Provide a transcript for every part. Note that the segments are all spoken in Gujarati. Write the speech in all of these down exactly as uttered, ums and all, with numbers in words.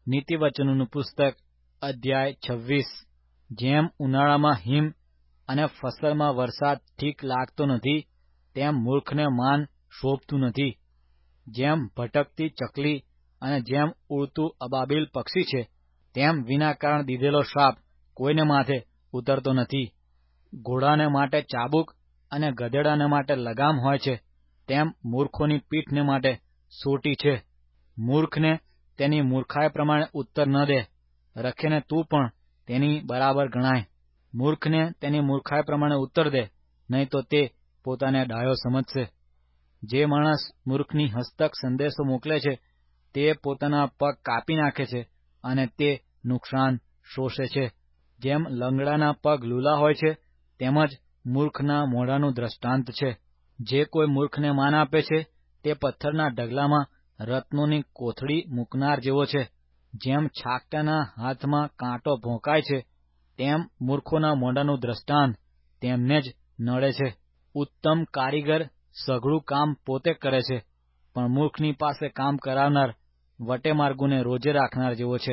નીતિવચનોનું પુસ્તક અધ્યાય છવ્વીસ. જેમ ઉનાળામાં હિમ અને ફસલમાં વરસાદ ઠીક લાગતો નથી, તેમ મૂર્ખને માન શોભતું નથી. જેમ ભટકતી ચકલી અને જેમ ઉડતું અબાબિલ પક્ષી છે, તેમ વિના કારણ દીધેલો શ્રાપ કોઈને માથે ઉતરતો નથી. ઘોડાને માટે ચાબુક અને ગધેડાને માટે લગામ હોય છે, તેમ મૂર્ખોની પીઠને માટે સોટી છે. મૂર્ખને તેની મૂર્ખાઈ પ્રમાણે ઉત્તર ન દે, રખેને તું પણ તેની બરાબર ગણાય. મૂર્ખને તેની મૂર્ખાઈ પ્રમાણે ઉત્તર દે, નહીં તો તે પોતાને ડાયો સમજશે. જે માણસ મૂર્ખની હસ્તક સંદેશો મોકલે છે, તે પોતાના પગ કાપી નાખે છે અને તે નુકસાન શોષે છે. જેમ લંગડાના પગ લૂલા હોય છે, તેમજ મૂર્ખના મોઢાનું દ્રષ્ટાંત છે. જે કોઈ મૂર્ખને માન આપે છે, તે પથ્થરના ઢગલામાં રત્નોની કોથળી મૂકનાર જેવો છે. જેમ છાકટાના હાથમાં કાંટો ભોંકાય છે, તેમ મૂર્ખોના મોઢાનું દ્રષ્ટાંત તેમને જ નડે છે. ઉત્તમ કારીગર સઘળું કામ પોતે કરે છે, પણ મૂર્ખની પાસે કામ કરાવનાર વટેમાર્ગુને રોજે રાખનાર જેવો છે.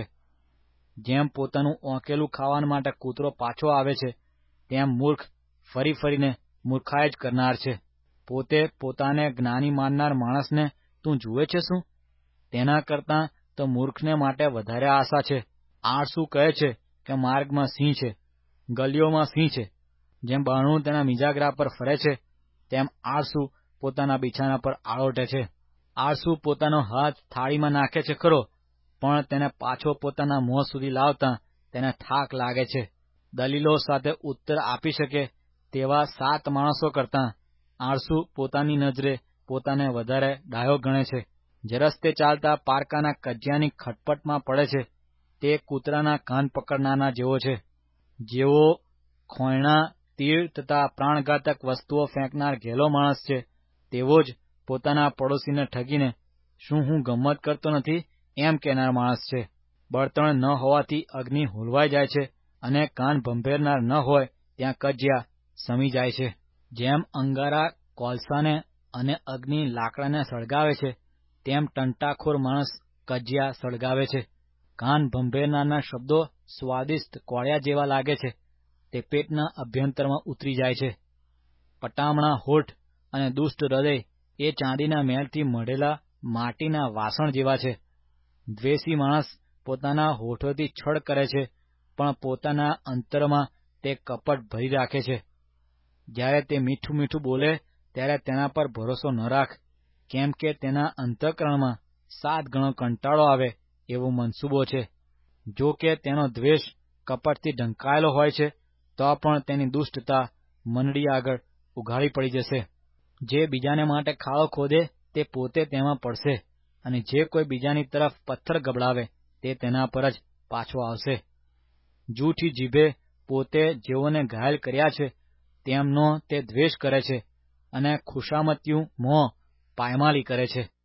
જેમ પોતાનું ઓંકેલું ખાવા માટે કૂતરો પાછો આવે છે, તેમ મૂર્ખ ફરી ફરીને મૂર્ખાઈ જ કરનાર છે. પોતે પોતાને જ્ઞાની માનનાર માણસને તું જુએ છે શું? તેના કરતાં તો મૂર્ખને માટે વધારે આશા છે. આળસુ કહે છે કે માર્ગમાં સિંહ છે, ગલીઓમાં સિંહ છે. જેમ બારણું તેના મિજાગરા પર ફરે છે, તેમ આળસુ પોતાના બિછાના પર આળોટે છે. આળસુ પોતાનો હાથ થાળીમાં નાખે છે ખરો, પણ તેને પાછો પોતાના મોં સુધી લાવતા તેને થાક લાગે છે. દલીલો સાથે ઉત્તર આપી શકે તેવા સાત માણસો કરતાં આળસુ પોતાની નજરે પોતાને વધારે ડાયો ગણે છે. જે રસ્તે ચાલતા પારકાના કજિયાની ખટપટમાં પડે છે, તે કૂતરાના કાન પકડનારના જેવો છે. જેવો ખોયણા, તીર તથા પ્રાણઘાતક વસ્તુઓ ફેંકનાર ઘેલો માણસ છે, તેવો જ પોતાના પડોશીને ઠગીને શું હું ગમ્મત કરતો નથી એમ કહેનાર માણસ છે. બળતણ ન હોવાથી અગ્નિ હોલવાઈ જાય છે, અને કાન ભંભેરનાર ન હોય ત્યાં કજિયા સમી જાય છે. જેમ અંગારા કોલસાને અને અગ્નિ લાકડાને સળગાવે છે, તેમ ટંટાખોર માણસ કજિયા સળગાવે છે. કાન ભંભેરનારના શબ્દો સ્વાદિષ્ટ કોળિયા જેવા લાગે છે, તે પેટના અભ્યંતરમાં ઉતરી જાય છે. પટામણા હોઠ અને દુષ્ટ હૃદય એ ચાંદીના મહેલથી મઢેલા માટીના વાસણ જેવા છે. દ્વેષી માણસ પોતાના હોઠોથી છળ કરે છે, પણ પોતાના અંતરમાં તે કપટ ભરી રાખે છે. જ્યારે તે મીઠું મીઠું બોલે, ત્યારે તેના પર ભરોસો ન રાખ, કેમ કે તેના અંતઃકરણમાં સાત ગણો કંટાળો આવે એવો મનસૂબો છે. જો કે તેનો દ્વેષ કપટથી ઢંકાયેલો હોય છે, તો પણ તેની દુષ્ટતા મંડળી આગળ ઉઘાડી પડી જશે. જે બીજાને માટે ખાડો ખોદે, તે પોતે તેમાં પડશે, અને જે કોઈ બીજાની તરફ પથ્થર ગબડાવે, તે તેના પર જ પાછો આવશે. જૂઠી જીભે પોતે જેઓને ઘાયલ કર્યા છે, તેમનો તે દ્વેષ કરે છે, અને ખુશામતીયું મોં પાયમાલી કરે છે.